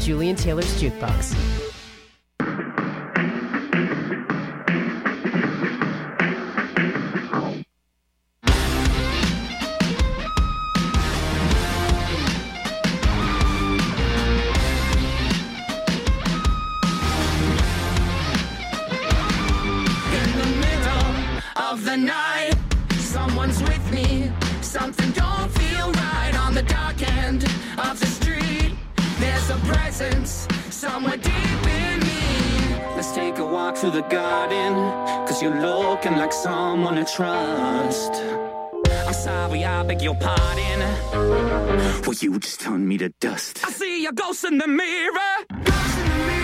Julian Taylor's Jukebox. The night, someone's with me. Something don't feel right on the dark end of the street. There's a presence somewhere deep in me. Let's take a walk through the garden, cause you're looking like someone to trust. I'm sorry, I beg your pardon. Well, you just turned me to dust. I see a ghost in the mirror. Ghost in the mirror.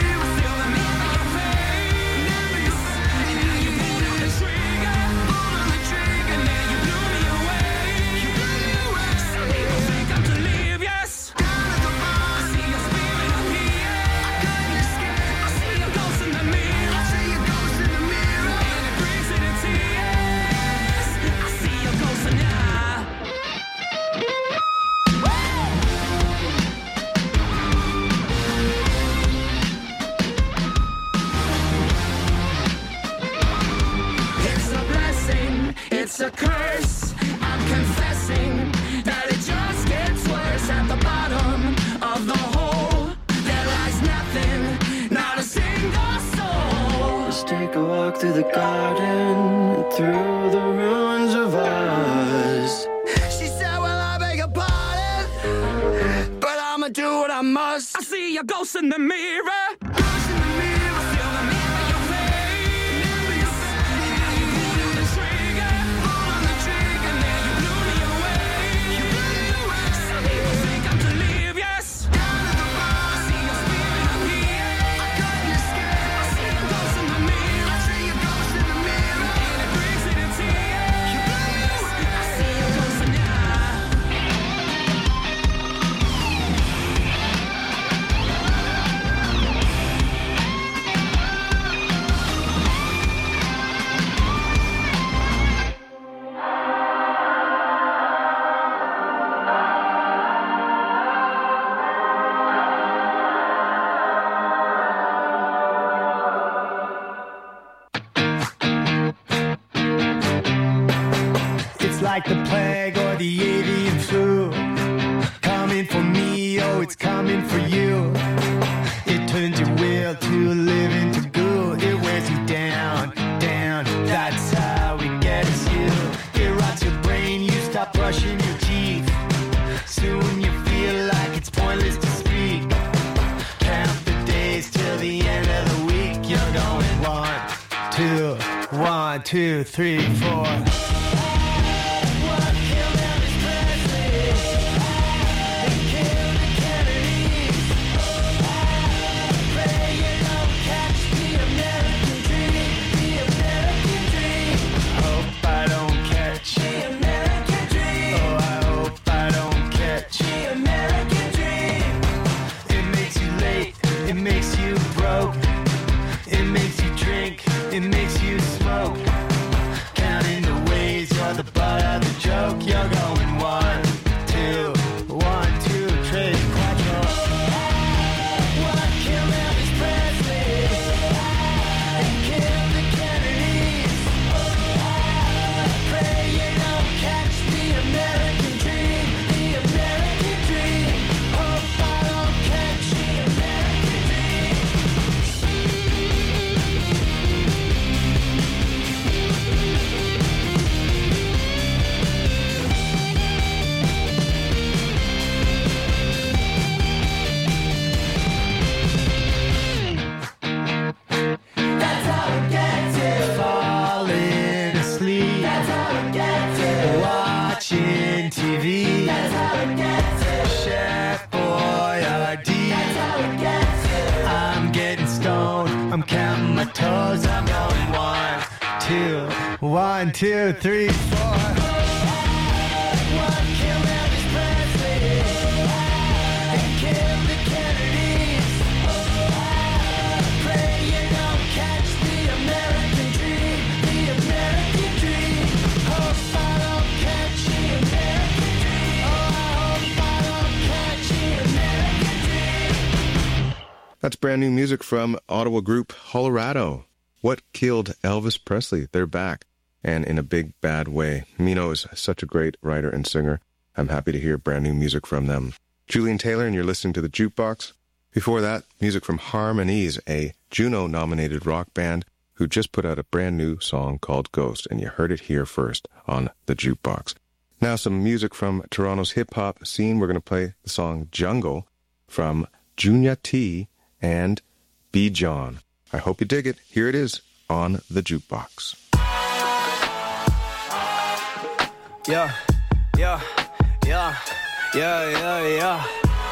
It's a curse, I'm confessing that it just gets worse. At the bottom of the hole, there lies nothing, not a single soul. Let's take a walk through the garden, through the ruins of us. She said, well, I beg your pardon, but I'ma do what I must. I see a ghost in the mirror. Like the plague or the avian flu, coming for me, oh, it's coming for you. It turns your will to live into goo. It wears you down, down. That's how it gets you. It rots your brain, you stop brushing your teeth. Soon you feel like it's pointless to speak. Count the days till the end of the week. You're going 1, 2, 3, 4. You're going 1, 2, 1, 2, 3, 4. What killed Elvis Presley and killed the Kennedys? I pray you don't catch the American dream, the American dream. Hope I don't catch the American dream. TV. That's how it gets. Chef Boyardee. That's how it gets. I'm getting stoned. I'm counting my toes. I'm going 1, 2, 1, 2, 3, 4. That's brand new music from Ottawa group Hollerado. What Killed Elvis Presley? They're back, and in a big, bad way. Mino is such a great writer and singer. I'm happy to hear brand new music from them. Julian Taylor, and you're listening to The Jukebox. Before that, music from Harmonies, a Juno-nominated rock band who just put out a brand new song called Ghost, and you heard it here first on The Jukebox. Now some music from Toronto's hip-hop scene. We're going to play the song Jungle from Junya T and B. John. I hope you dig it. Here it is on The Jukebox. Yeah, yeah, yeah, yeah, yeah, yeah.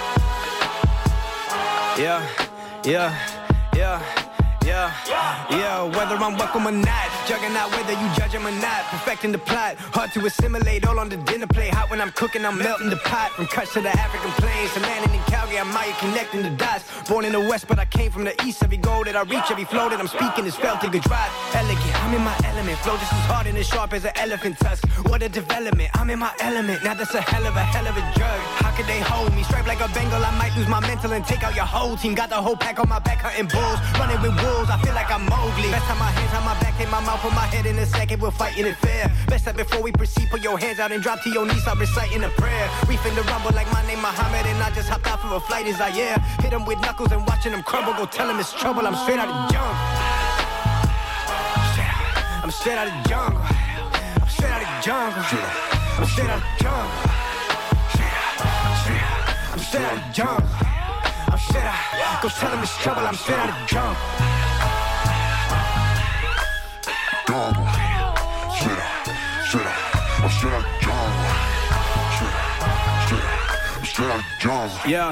Yeah, yeah, yeah. Yeah, whether I'm welcome or not, juggernaut whether you judge him or not, perfecting the plot, hard to assimilate, all on the dinner plate, hot when I'm cooking, I'm melting the pot, from Kutch to the African plains, a man in Calgary, I'm Maya connecting the dots, born in the west, but I came from the east, every goal that I reach, every flow that I'm speaking is felt in good drive, elegant, I'm in my element, flow just as hard and as sharp as an elephant tusk, what a development, I'm in my element, now that's a hell of a drug, how could they hold me, striped like a Bengal, I might lose my mental and take out your whole team, got the whole pack on my back, hunting bulls, running with wolves, I feel like I'm Mowgli. Best time my hands on my back, take my mouth, put my head in a second, we're fighting it fair. Best time before we proceed, put your hands out and drop to your knees, I'm reciting a prayer. We finna rumble like my name Muhammad, and I just hopped out for a flight as I hit them with knuckles and watching them crumble, go tell them it's trouble, I'm straight out of the jungle. I'm straight out of the jungle. I'm straight out of the jungle. I'm straight out of the jungle. I'm straight out of the jungle. I'm straight out, go tell them it's trouble, I'm straight out of the jungle. Jungle, straight out, I'm straight out of the jungle. Straight out of the jungle. Yeah.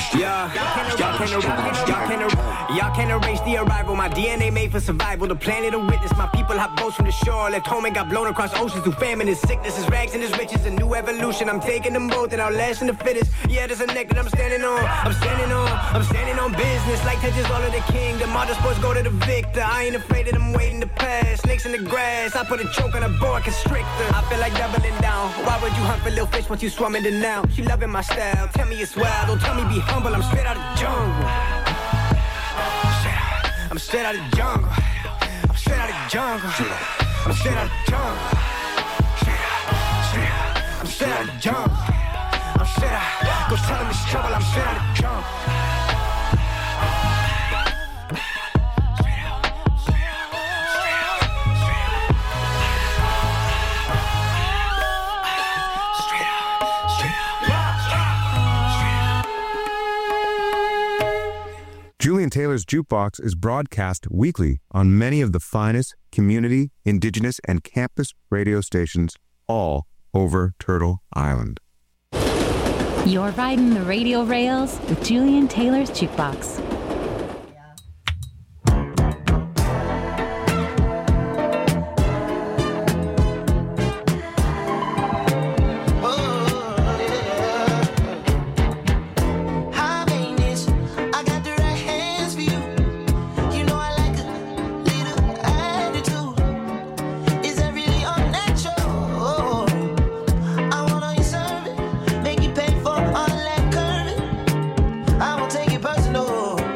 Y'all can't erase the arrival. My DNA made for survival. The planet of witness. My people have boats from the shore. Left home and got blown across oceans through famine and sickness. Is rags and is riches. A new evolution. I'm taking them both and outlast in the fittest. Yeah, there's a neck that I'm standing on. I'm standing on business. Like touches all of the kingdom. All the sports go to the victor. I ain't afraid of them waiting to pass. Snakes in the grass. I put a choke on a boa constrictor. I feel like doubling down. Why would you hunt for little fish once you swum in it now? She loving my style. Tell me it's wild. Don't tell me be humble, I'm straight out of the jungle. I'm straight out of the jungle. I'm straight out of the jungle. I'm straight out of the jungle. I'm straight out of the jungle. I'm straight out. Go tell them it's trouble. I'm straight out of the jungle. Julian Taylor's Jukebox is broadcast weekly on many of the finest community, indigenous, and campus radio stations all over Turtle Island. You're riding the radio rails with Julian Taylor's Jukebox. Take it personal.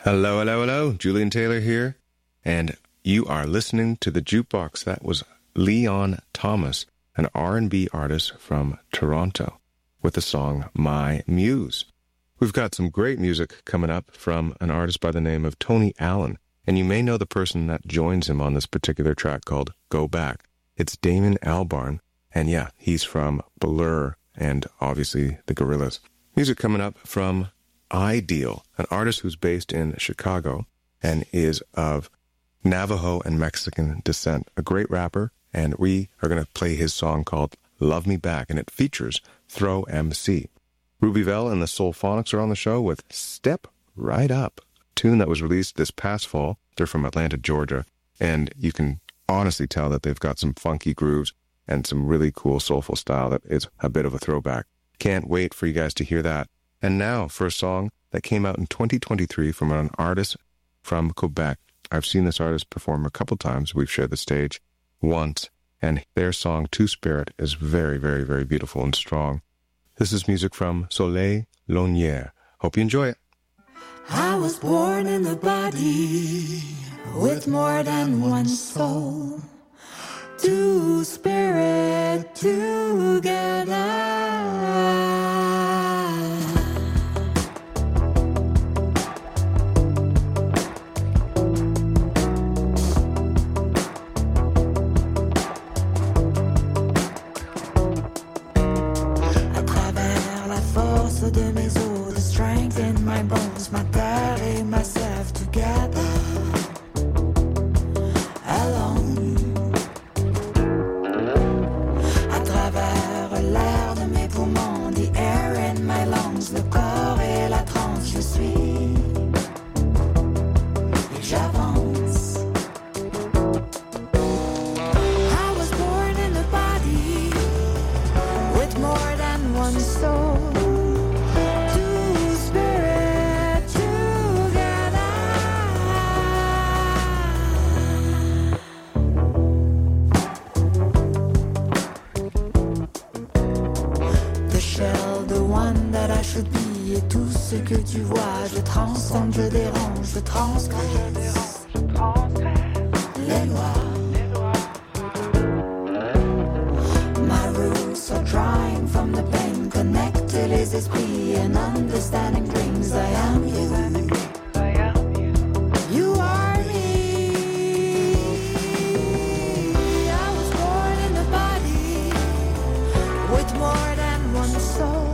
Hello, hello, hello. Julian Taylor here. And you are listening to The Jukebox. That was Leon Thomas, an R&B artist from Toronto, with the song My Muse. We've got some great music coming up from an artist by the name of Tony Allen. And you may know the person that joins him on this particular track called Go Back. It's Damon Albarn. And yeah, he's from Blur and obviously the Gorillaz. Music coming up from Ideal, an artist who's based in Chicago and is of Navajo and Mexican descent. A great rapper, and we are going to play his song called Love Me Back, and it features Throw MC. Ruby Vell and the Soulphonics are on the show with Step Right Up, a tune that was released this past fall. They're from Atlanta, Georgia, and you can honestly tell that they've got some funky grooves and some really cool soulful style that is a bit of a throwback. Can't wait for you guys to hear that. And now for a song that came out in 2023 from an artist from Quebec. I've seen this artist perform a couple times. We've shared the stage once, and their song Two Spirit is very, very, very beautiful and strong. This is music from Soleil Lonière. Hope you enjoy it. I was born in a body with more than one soul. Two spirit together. De mes os, the strength in my bones, my God and myself together, alone. À travers l'air de mes poumons, the air in my lungs, le corps et la transe, je suis et j'avance. I was born in a body with more than one soul. Et tout ce que tu vois, je transcende, je dérange, je transgresse les lois. My roots are drawing from the pain, connecter les esprits and understanding brings I am you. You are me. I was born in a body with more than one soul.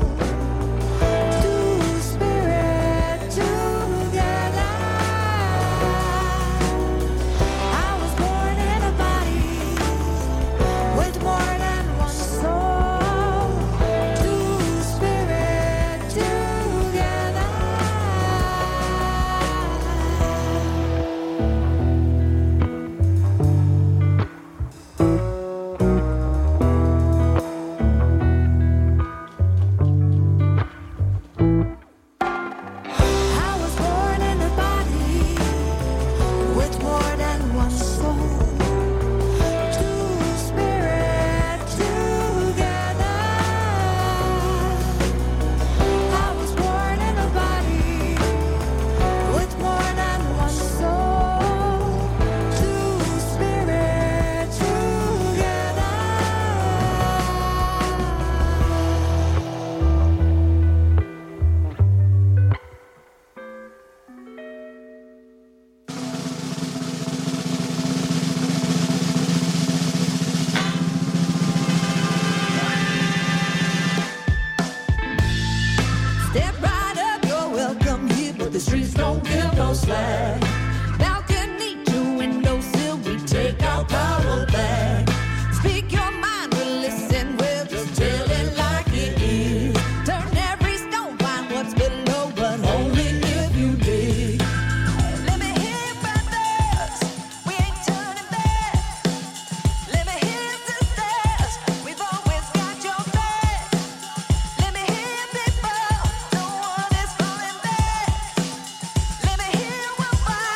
Let me hear what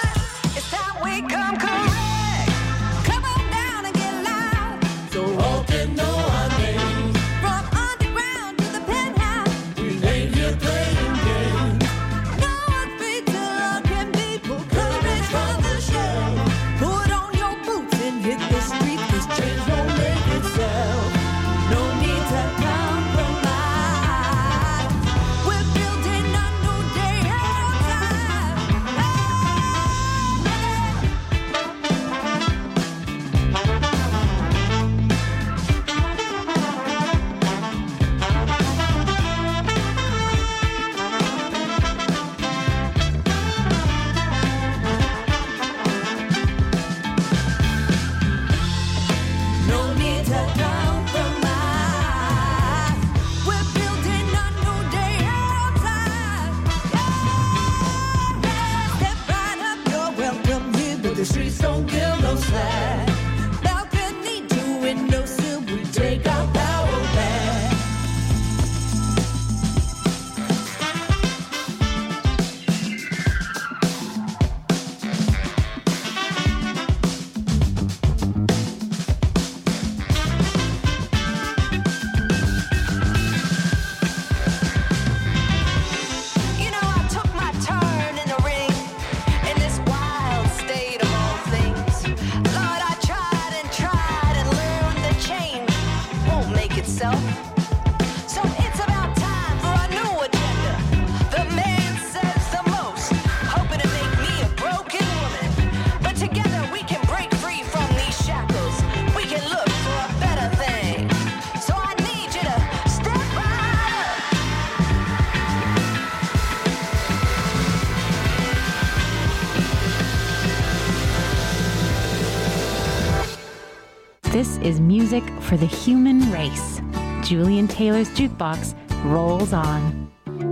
This is music for the human race. Julian Taylor's Jukebox rolls on.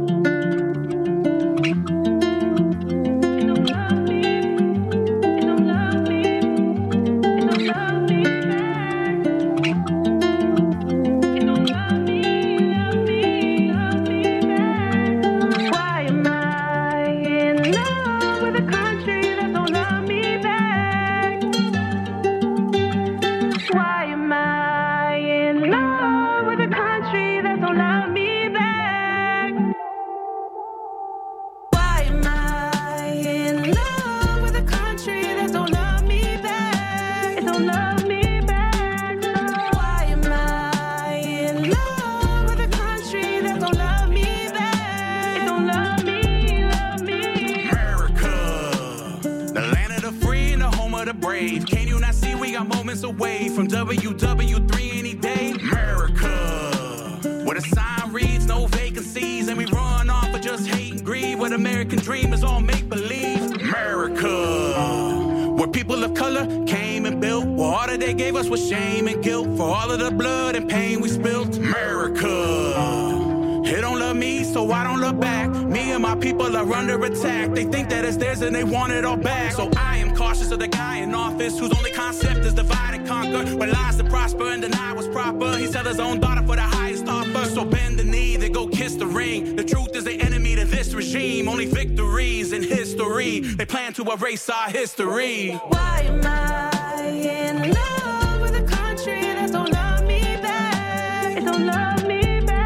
Away from WW3 any day. America, where the sign reads no vacancies and we run off of just hate and greed, where the American dream is all make-believe. America, where people of color came and built, where all that they gave us was shame and guilt for all of the blood and pain we spilled. America, they don't love me, so I don't love back. Me and my people are under attack. They think that it's theirs and they want it all back. So I am cautious of the guy in office whose only concept is divide and conquer, where lies to prosper and deny what's proper. He sell his own daughter for the highest offer. So bend the knee, they go kiss the ring. The truth is the enemy to this regime. Only victories in history. They plan to erase our history. Why am I in love with a country that don't love me back? It don't love me.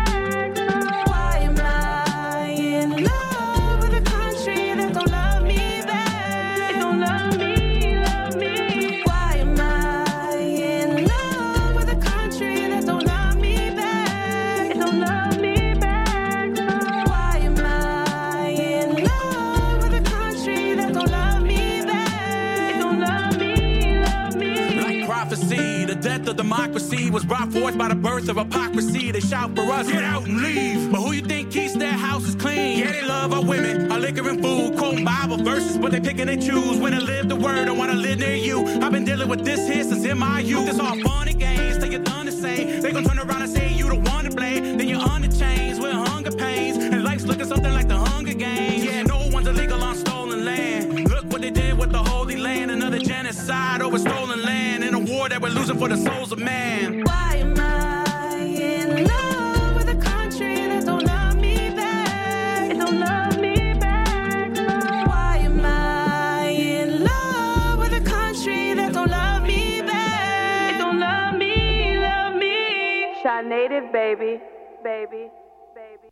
The death of democracy was brought forth by the birth of hypocrisy. They shout for us, get out and leave. But who you think keeps their houses clean? Yeah, they love our women, our liquor and food, quoting Bible verses, but they pick and they choose when to live the word. I wanna live near you. I've been dealing with this here since in my youth. It's all fun and games till you're done to say. They gon' turn around and say you the one to blame. Then you're under chains with hunger pains, and life's looking something like the Hunger Games. Yeah, no one's illegal on stolen land. Look what they did with the Holy Land. Another genocide over stolen land in a war that we're losing for the souls of man. Why am I in love with a country that don't love me back? It don't love me back. Why am I in love with a country that don't love me back? It don't love me, love me. Shy Native, baby, baby, baby.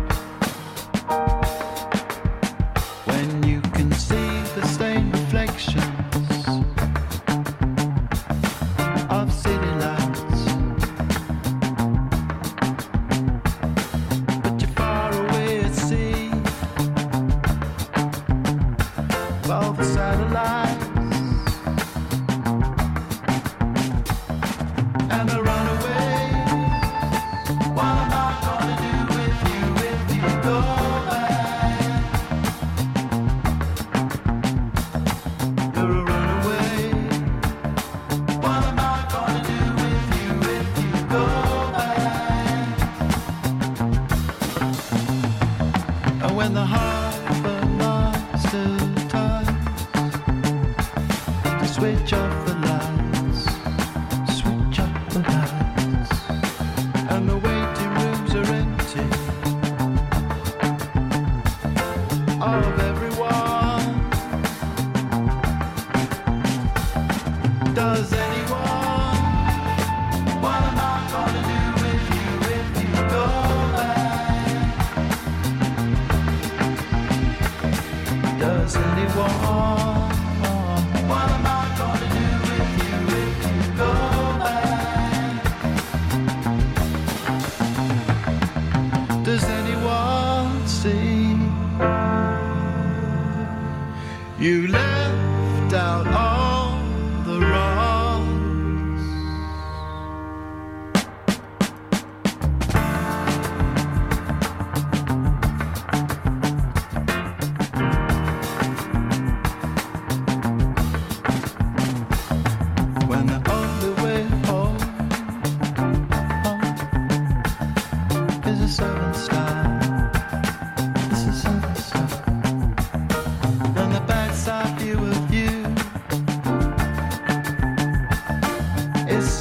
When you can see the stained reflection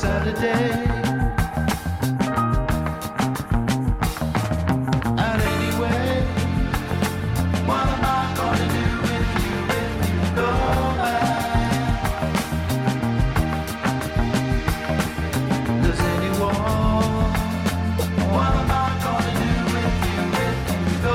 Saturday. And anyway, what am I gonna do with you if you go back? Does anyone? What am I gonna do with you if you go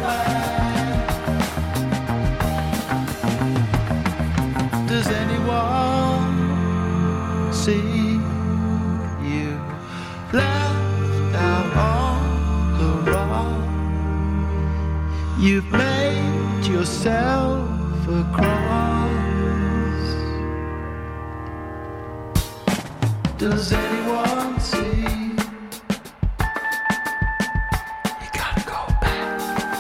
back? Does anyone see you left out on the rock? You've made yourself a cross. Does anyone see? You gotta go back.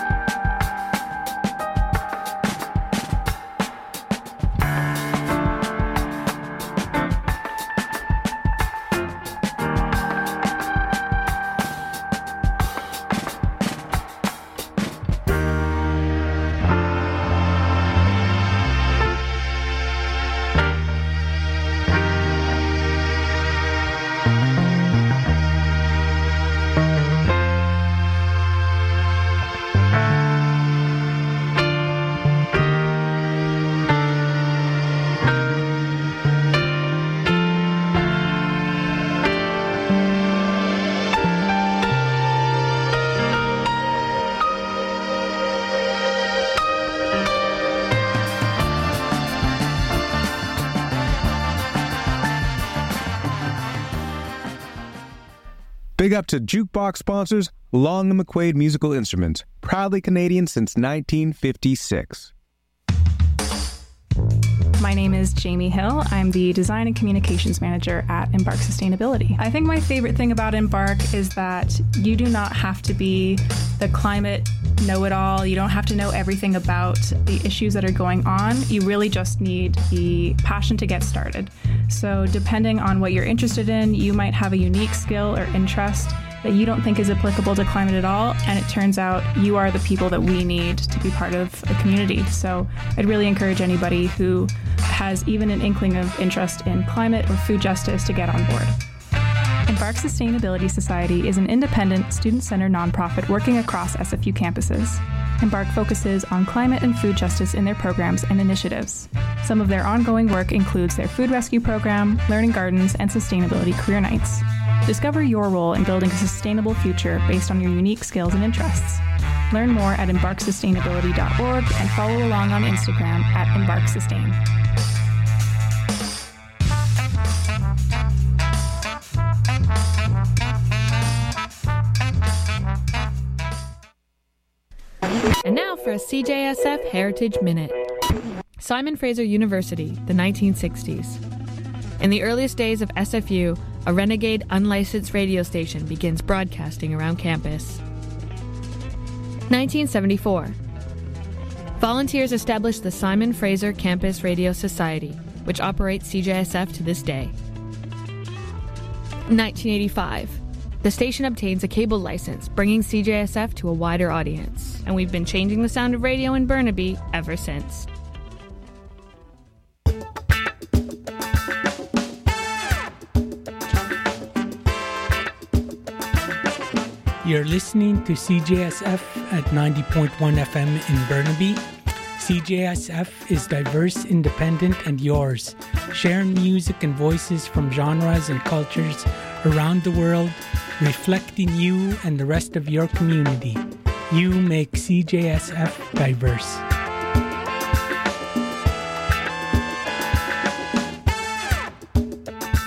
Big up to Jukebox sponsors Long & McQuaid Musical Instruments, proudly Canadian since 1956. My name is Jamie Hill. I'm the Design and Communications Manager at Embark Sustainability. I think my favorite thing about Embark is that you do not have to be the climate know-it-all. You don't have to know everything about the issues that are going on. You really just need the passion to get started. So depending on what you're interested in, you might have a unique skill or interest that you don't think is applicable to climate at all, and it turns out you are the people that we need to be part of a community. So I'd really encourage anybody who has even an inkling of interest in climate or food justice to get on board. Embark Sustainability Society is an independent, student-centered nonprofit working across SFU campuses. Embark focuses on climate and food justice in their programs and initiatives. Some of their ongoing work includes their food rescue program, learning gardens, and sustainability career nights. Discover your role in building a sustainable future based on your unique skills and interests. Learn more at embarksustainability.org and follow along on Instagram at embarksustain. And now for a CJSF Heritage Minute. Simon Fraser University, the 1960s. In the earliest days of SFU, a renegade unlicensed radio station begins broadcasting around campus. 1974. Volunteers established the Simon Fraser Campus Radio Society, which operates CJSF to this day. 1985. The station obtains a cable license, bringing CJSF to a wider audience, and we've been changing the sound of radio in Burnaby ever since. You're listening to CJSF at 90.1 FM in Burnaby. CJSF is diverse, independent, and yours, sharing music and voices from genres and cultures around the world, reflecting you and the rest of your community. You make CJSF diverse.